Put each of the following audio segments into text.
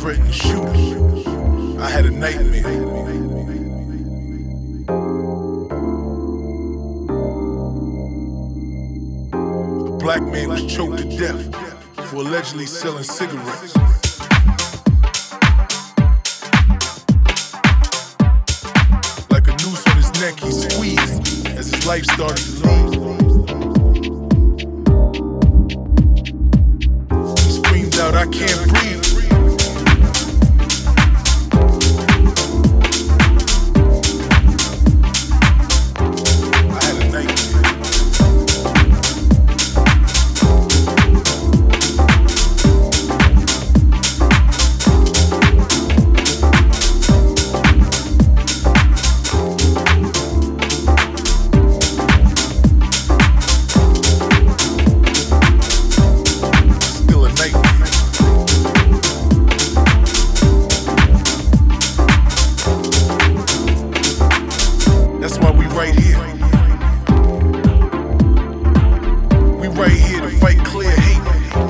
threatened to shoot her. I had a nightmare. A black man was choked to death for allegedly selling cigarettes. Like a noose on his neck, he squeezed as his life started to leave. He screamed out, "I can't breathe." That's why we right here. We right here to fight clear hate.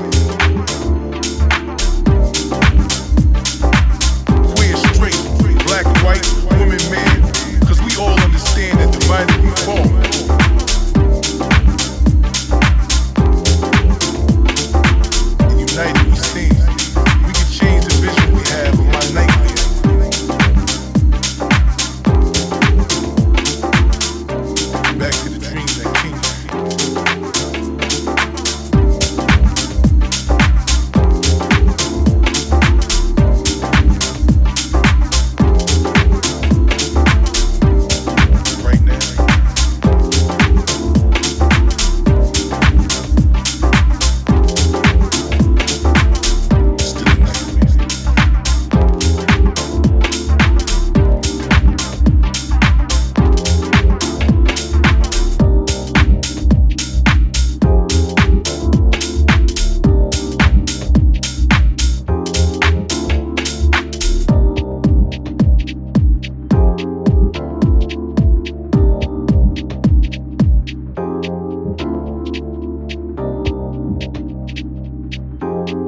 Queer, straight, black, white, woman, man. Cause we all understand that divided we fall. And united we stand. We can change the vision we have of my nightmare. Back to the dream that came. Right now. Still a nightmare.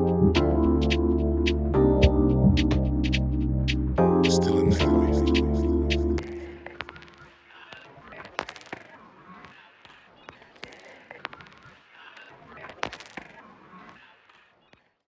Still a nightmare.